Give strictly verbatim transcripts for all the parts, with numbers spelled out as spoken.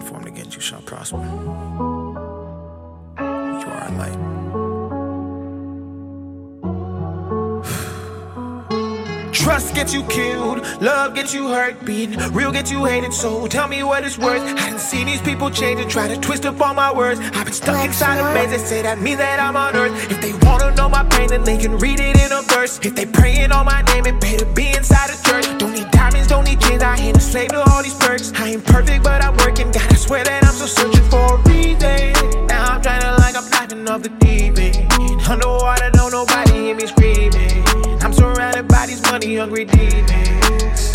weapon formed against you shall prosper. You are a light. Trust gets you killed, love gets you hurt, being real gets you hated, so tell me what it's worth. I done seen these people change and try to twist up all my words. I've been stuck inside a maze, they say that means that I'm on earth. If they wanna know my pain, then they can read it in a verse. If they praying on my name, it pay to be inside a church. Don't need diamonds, don't need chains, I ain't a slave to all these perks. I ain't perfect, but I'm working, God, I swear that I'm still searching for a reason. Now I'm trying to like I'm diving off the deep end. Underwater, don't nobody hear me screaming. I'm surrounded by these money-hungry demons.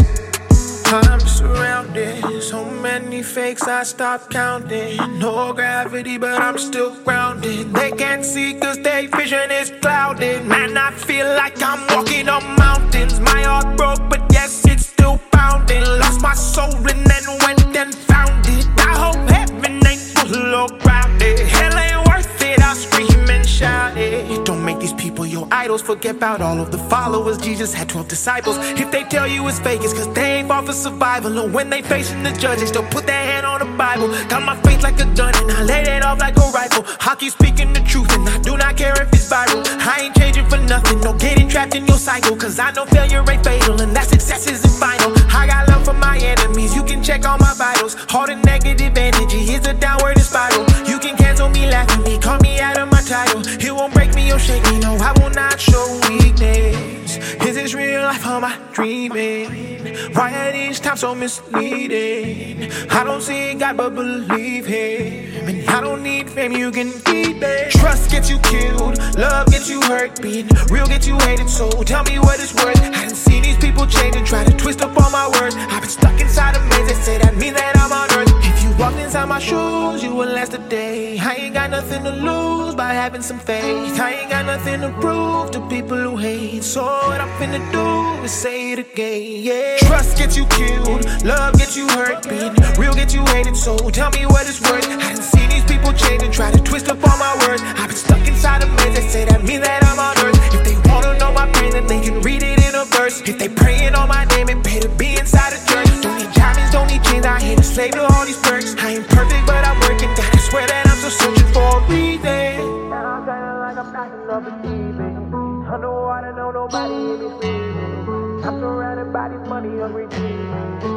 I'm surrounded, so many fakes I stopped counting. No gravity, but I'm still grounded. They can't see cause their vision is clouded. Man, I feel like I'm walking on mountains. My heart broke, but yes, it's still pounding. Lost my soul and then went and found it. I hope heaven ain't full or grounded. Hell ain't worth it, I'll scream and shout it. Don't make these people your idols. Forget about all of the followers. Jesus had twelve disciples. If they tell you it's fake, it's cause they ain't fought for survival. And when they facing the judge, they still put their hand on the Bible. Got my faith like a gun and I laid it off like a rifle. I keep speaking the truth and I do not care if it's viral. I ain't changing for nothing, no getting trapped in your cycle. Cause I know failure ain't fatal and that success isn't final. I got love for my enemies, you can check all my vitals. All the negative energy is a downward spiral. You can cancel me, laugh at me, call me out of my title. It won't break me or shake me, no, I will not show weakness. Is this real life or am I dreaming? Why are these times so misleading? I don't see God but believe Him. And I don't need fame, you can keep it. Trust gets you killed, love gets you hurt, being real gets you hated, so tell me what it's worth. I done seen these people change and try to twist up all my words. I've been stuck inside a maze, they say that means that I'm on earth. If you walked inside my shoes, you would last a day. I ain't got nothing to lose by having some faith. I ain't got nothing to prove to people who hate. So what I'm finna do is say it again, yeah. Trust gets you killed, love gets you hurt, being real gets you hated, so tell me what it's worth. I done seen these people change and try to twist up all my words. I've been stuck inside a maze, they say that means that I'm on earth. If they wanna know my pain, then they can read it in a verse. If they praying on my name, it pay to be inside a church. Don't need diamonds, don't need chains, I ain't a slave to all these perks. I ain't perfect, but I'm working, God, I swear that I'm still searching for a reason. Now I'm trying like I'm knocking off the deep end. Underwater, no nobody hear me screaming. I'm surrounded by these money-hungry demons.